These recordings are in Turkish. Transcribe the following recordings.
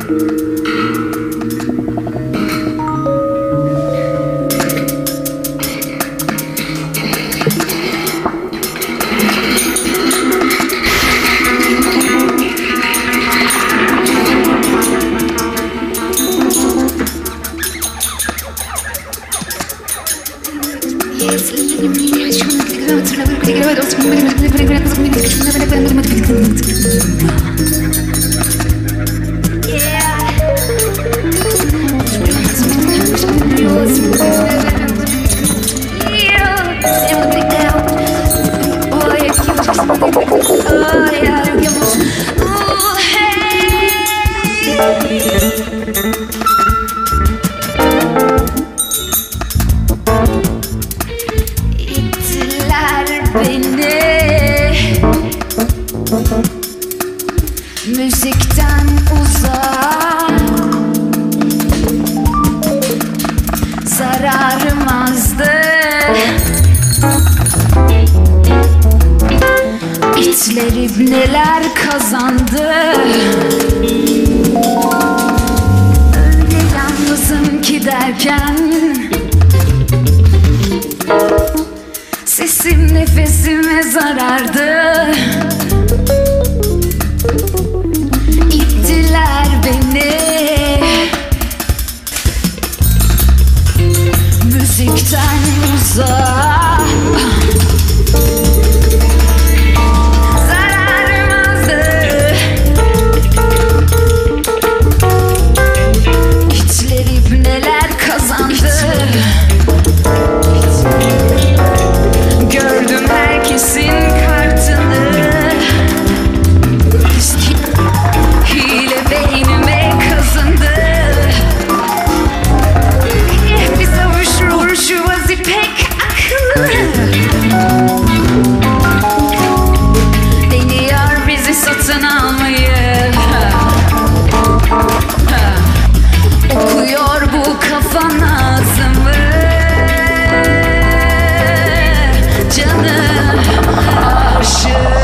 Müzikten uzak, zararım azdı. İtler ibneler kazandı. Öyle yalnızım ki derken sesim nefesime zarardı. İttiler beni müzikten uzak. Zararım azdı. İtler ibneler kazandı. Gördüm herkesin kartını. Hile beynime kazındı. Biz avuşuruşuvaz ipek akıllı. Deniyor bizi satın almayı. Okuyor bu kafan ağzımı. Canım aşık.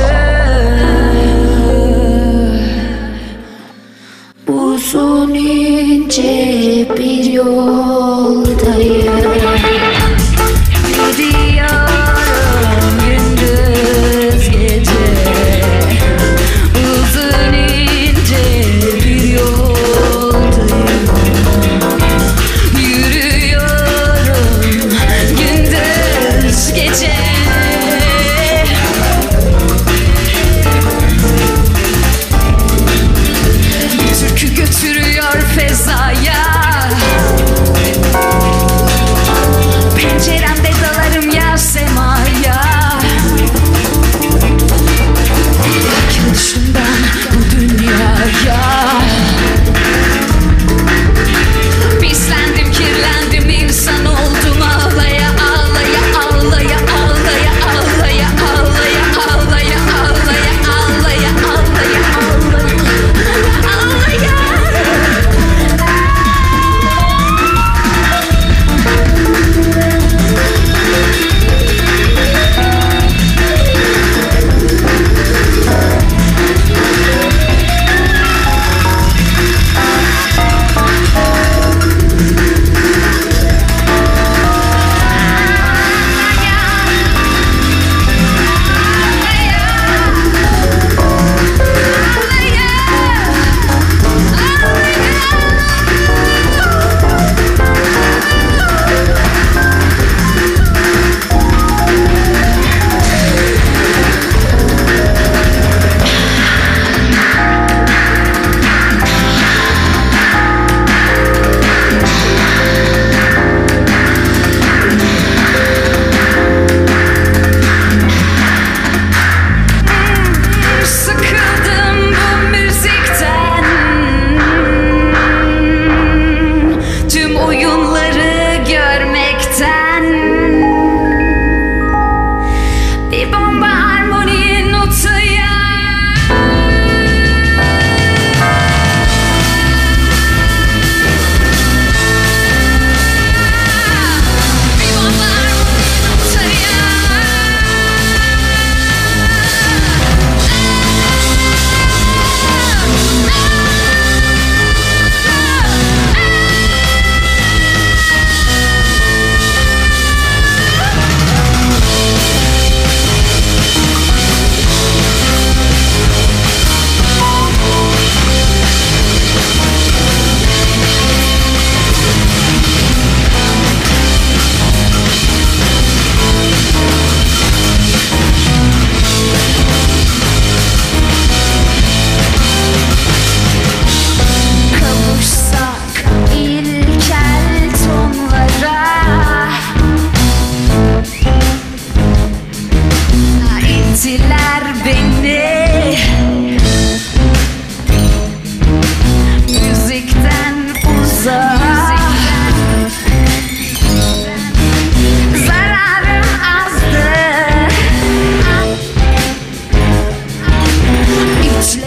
Uzun ince bir yoldayım. Gidiyorum gündüz gece. Uzun ince bir yoldayım. Yürüyorum gündüz gece. Türkü götürüyor fezaya. ettiler beni. Müzikten uzak, zararım azdı. İçler